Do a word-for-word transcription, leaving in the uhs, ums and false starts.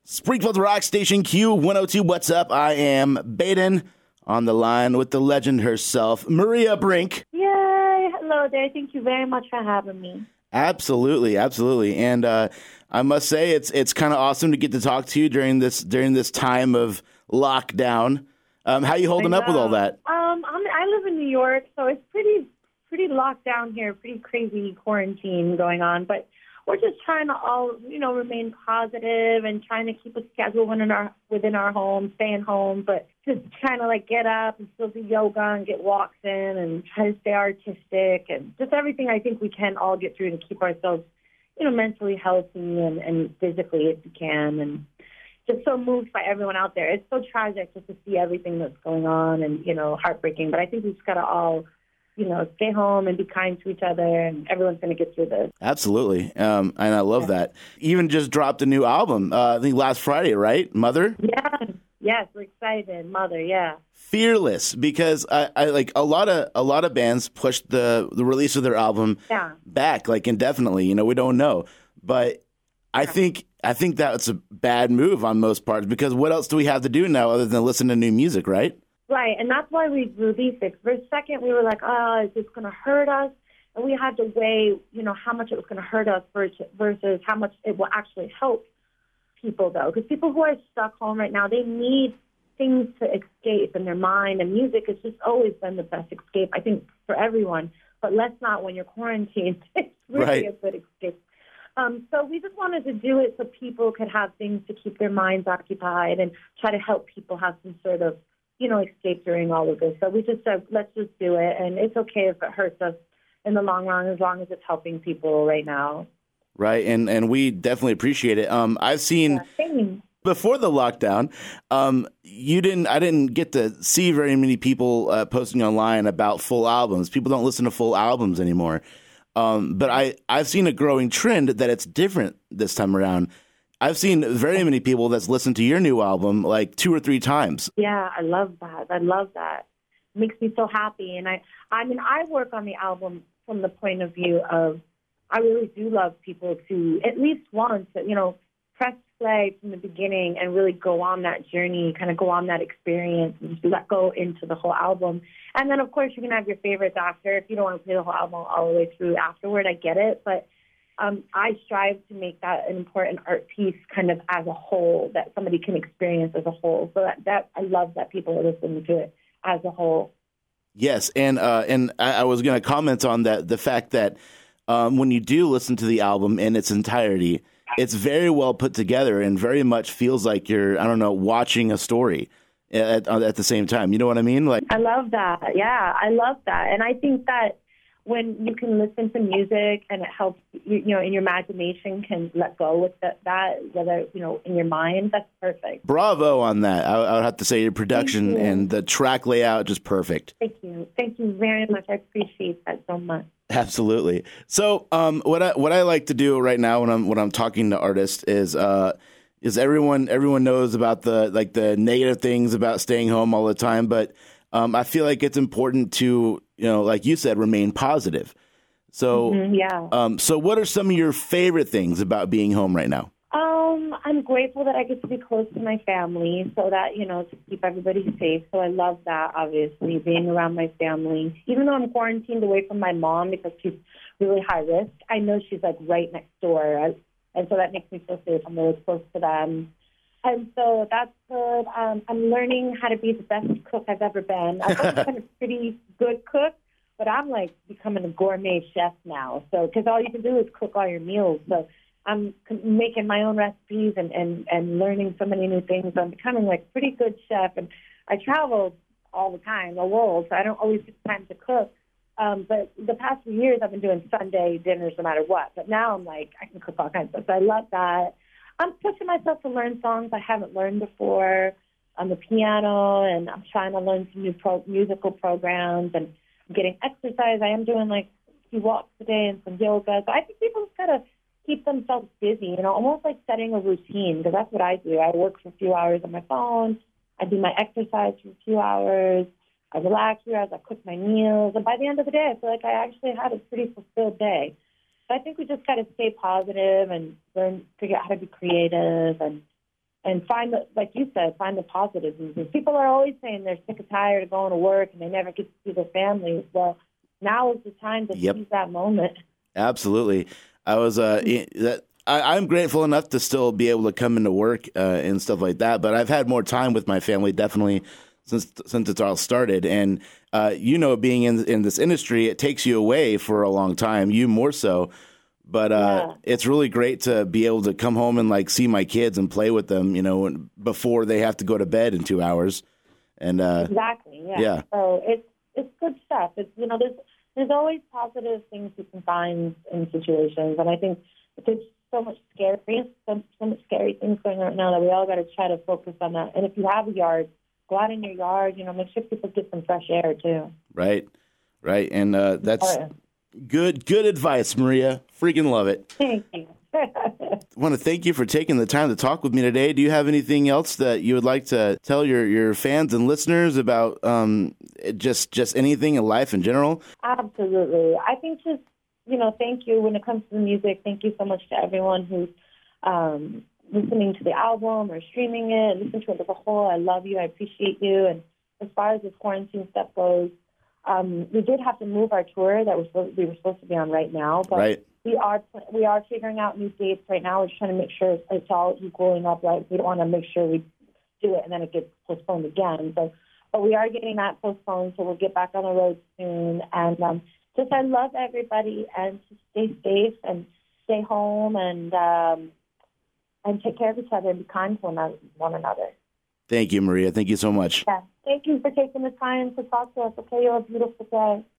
Springfield's Rock Station Q one oh two. What's up? I am Baden on the line with the legend herself, Maria Brink. Yay. Hello there. Thank you very much for having me. Absolutely, absolutely. And uh, I must say it's it's kind of awesome to get to talk to you during this during this time of lockdown. Um, how you holding up with all that? Um, I'm, I live in New York, so it's pretty pretty locked down here, pretty crazy quarantine going on. But we're just trying to all, you know, remain positive and trying to keep a schedule within our within our home, staying home, but just trying to like get up and still do yoga and get walks in and try to stay artistic and just everything I think we can all get through to keep ourselves, you know, mentally healthy and, and physically if we can. And just so moved by everyone out there. It's so tragic just to see everything that's going on and, you know, heartbreaking. But I think we've just got to all, you know, stay home and be kind to each other, and everyone's going to get through this. Absolutely. Um, and I love yeah. that. Even just dropped a new album, uh, I think last Friday, right? Mother? Yeah. Yes, we're excited. Mother, yeah. Fearless, because I, I like a lot of a lot of bands pushed the, the release of their album yeah. back like indefinitely. You know, we don't know. But I think I think that's a bad move on most parts, because what else do we have to do now other than listen to new music, right? Right, and that's why we released it. For a second, we were like, oh, is this going to hurt us? And we had to weigh, you know, how much it was going to hurt us versus, versus how much it will actually help people, though. Because people who are stuck home right now, they need things to escape in their mind, and music has just always been the best escape, I think, for everyone. But let's not when you're quarantined. It's really right. a good escape. Um, so we just wanted to do it so people could have things to keep their minds occupied and try to help people have some sort of, you know, escape during all of this. So we just said, let's just do it. And it's okay if it hurts us in the long run, as long as it's helping people right now. Right. And and we definitely appreciate it. Um, I've seen yeah, before the lockdown, um, you didn't I didn't get to see very many people uh, posting online about full albums. People don't listen to full albums anymore. Um, but I, I've seen a growing trend that it's different this time around. I've seen very many people that's listened to your new album like two or three times. Yeah, I love that. I love that. It makes me so happy. And I, I mean, I work on the album from the point of view of I really do love people to at least once, you know, press play from the beginning and really go on that journey, kind of go on that experience and just let go into the whole album. And then, of course, you can have your favorites after. If you don't want to play the whole album all the way through afterward, I get it. But Um, I strive to make that an important art piece kind of as a whole, that somebody can experience as a whole. So that, that I love that people are listening to it as a whole. Yes, and uh, and I, I was going to comment on that, the fact that um, when you do listen to the album in its entirety, it's very well put together and very much feels like you're, I don't know, watching a story at, at the same time. You know what I mean? Like, I love that. Yeah, I love that. And I think that when you can listen to music and it helps, you, you know, in your imagination can let go with that, that, whether, you know, in your mind, that's perfect. Bravo on that. I, I would have to say your production you. and the track layout, just perfect. Thank you. Thank you very much. I appreciate that so much. Absolutely. So, um, what I what I like to do right now when I'm when I'm talking to artists is uh, is everyone everyone knows about the like the negative things about staying home all the time, but um, I feel like it's important to, you know, like you said, remain positive. So, mm-hmm, yeah. Um, so what are some of your favorite things about being home right now? Um, I'm grateful that I get to be close to my family, so that, you know, to keep everybody safe. So I love that, obviously, being around my family. Even though I'm quarantined away from my mom because she's really high risk, I know she's like right next door, I, and so that makes me feel safe. I'm really close to them. And so that's good. Um, I'm learning how to be the best cook I've ever been. I've always been a pretty good cook, but I'm like becoming a gourmet chef now. So, because all you can do is cook all your meals. So I'm making my own recipes and, and, and learning so many new things. I'm becoming like a pretty good chef. And I travel all the time, the world, so I don't always get time to cook. Um, but the past few years, I've been doing Sunday dinners no matter what. But now I'm like, I can cook all kinds of stuff. So I love that. I'm pushing myself to learn songs I haven't learned before on the piano, and I'm trying to learn some new pro- musical programs and getting exercise. I am doing like a few walks a day and some yoga. So I think people just got to keep themselves busy, you know, almost like setting a routine, because that's what I do. I work for a few hours on my phone. I do my exercise for a few hours. I relax here as I cook my meals. And by the end of the day, I feel like I actually had a pretty fulfilled day. So I think we just got to stay positive and learn, figure out how to be creative and and find the, like you said, find the positives. Because people are always saying they're sick and tired of going to work and they never get to see their families. Well, now is the time to Yep. seize that moment. Absolutely. I was uh that I, I'm grateful enough to still be able to come into work uh, and stuff like that. But I've had more time with my family definitely since since it's all started. And uh, you know, being in in this industry, it takes you away for a long time. You more so. But uh, Yeah. it's really great to be able to come home and like see my kids and play with them, you know, before they have to go to bed in two hours. And uh, Exactly. Yeah. yeah. So it's it's good stuff. It's you know there's there's always positive things you can find in situations, and I think there's so much scary, so, so much scary things going on right now that we all got to try to focus on that. And if you have a yard, go out in your yard. You know, make sure people get some fresh air too. Right. Right. And uh, that's Oh, yeah. good. Good advice, Maria. Freaking love it. Thank you. I want to thank you for taking the time to talk with me today. Do you have anything else that you would like to tell your, your fans and listeners about um, just just anything in life in general? Absolutely. I think just, you know, thank you when it comes to the music. Thank you so much to everyone who's um, listening to the album or streaming it, listening to it as a whole. I love you. I appreciate you. And as far as this quarantine stuff goes, um, we did have to move our tour that was supposed, we were supposed to be on right now. But Right. we are we are figuring out new dates right now. We're just trying to make sure it's all equaling up right. We don't want to make sure we do it and then it gets postponed again. So, but we are getting that postponed, so we'll get back on the road soon. And um, just I love everybody, and to stay safe and stay home and um, and take care of each other and be kind to one one another. Thank you, Maria. Thank you so much. Yeah. Thank you for taking the time to talk to us. Okay, you have a beautiful day.